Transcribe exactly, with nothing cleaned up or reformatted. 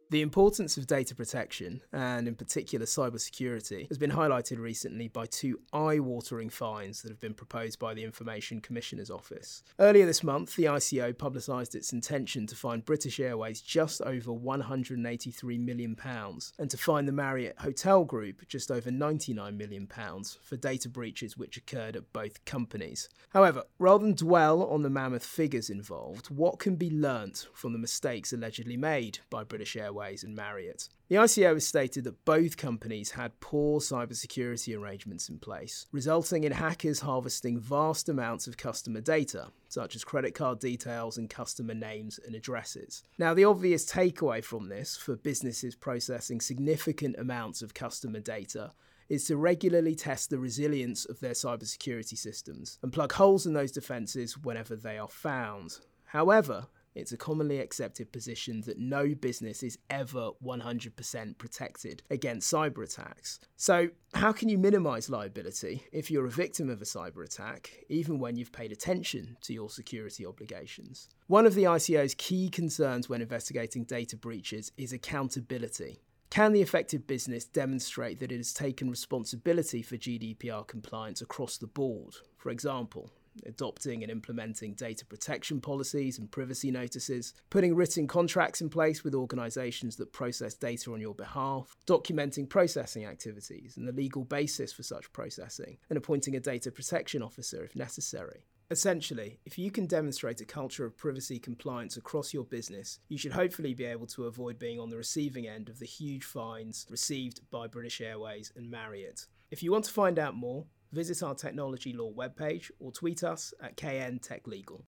The importance of data protection, and in particular cybersecurity, has been highlighted recently by two eye-watering fines that have been proposed by the Information Commissioner's Office. Earlier this month, the I C O publicised its intention to fine British Airways just over one hundred eighty-three million pounds and to fine the Marriott Hotel Group just over ninety-nine million pounds for data breaches which occurred at both companies. However, rather than dwell on the mammoth figures involved, what can be learnt from the mistakes allegedly made by British Airways and Marriott? The I C O has stated that both companies had poor cybersecurity arrangements in place, resulting in hackers harvesting vast amounts of customer data, such as credit card details and customer names and addresses. Now, the obvious takeaway from this for businesses processing significant amounts of customer data is to regularly test the resilience of their cybersecurity systems and plug holes in those defences whenever they are found. However, it's a commonly accepted position that no business is ever one hundred percent protected against cyber attacks. So, how can you minimise liability if you're a victim of a cyber attack, even when you've paid attention to your security obligations? One of the I C O's key concerns when investigating data breaches is accountability. Can the affected business demonstrate that it has taken responsibility for G D P R compliance across the board? For example, adopting and implementing data protection policies and privacy notices, putting written contracts in place with organisations that process data on your behalf, documenting processing activities and the legal basis for such processing, and appointing a data protection officer if necessary. Essentially, if you can demonstrate a culture of privacy compliance across your business, you should hopefully be able to avoid being on the receiving end of the huge fines received by British Airways and Marriott. If you want to find out more, visit our Technology Law webpage or tweet us at K N Tech Legal.